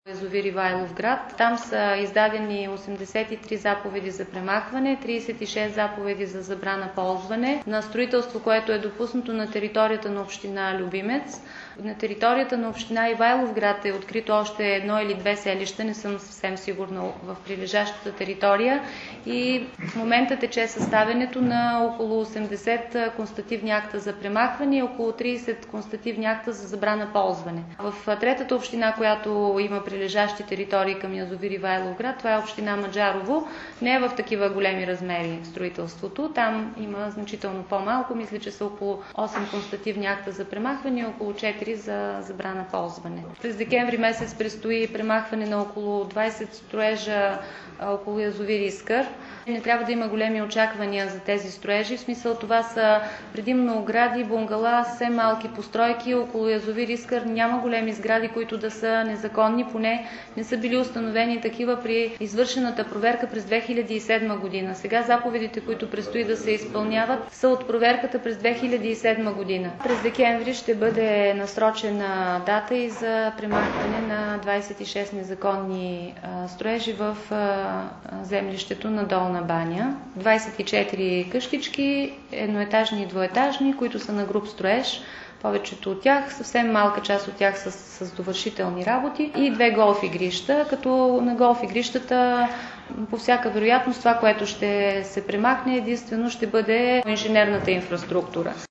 Язовир Ивайловград. Там са издадени 83 заповеди за премахване, 36 заповеди за забрана ползване на строителство, което е допуснато на територията на община Любимец. На територията на община Ивайловград е открито още едно или две селища, не съм съвсем сигурна, в прилежащата територия, и в момента тече съставянето на около 80 констативни акта за премахване и около 30 констативни акта за забрана ползване. В третата община, която има прилежащи територии към язовир Ивайловград, това е община Маджарово. Не е в такива големи размери строителството. Там има значително по-малко. Мисля, че са около 8 констативни акта за премахване и около 4 за забрана ползване. През декември месец предстои премахване на около 20 строежа около язовир Искър. Не трябва да има големи очаквания за тези строежи. В смисъл, това са предимно огради, бунгала, съвсем малки постройки. Около язовир Искър няма големи сгради, които да са незаконни. Поне не са били установени такива при извършената проверка през 2007 година. Сега заповедите, които предстои да се изпълняват, са от проверката през 2007 година. През декември ще бъде насрочена дата и за премахване на 26 незаконни строежи в землището на Долна баня. 24 къщички, едноетажни и двоетажни, които са на груб строеж. Повечето от тях, съвсем малка част от тях с довършителни работи, и 2 голф игрища, като на голф игрищата по всяка вероятност това, което ще се премахне, единствено ще бъде инженерната инфраструктура.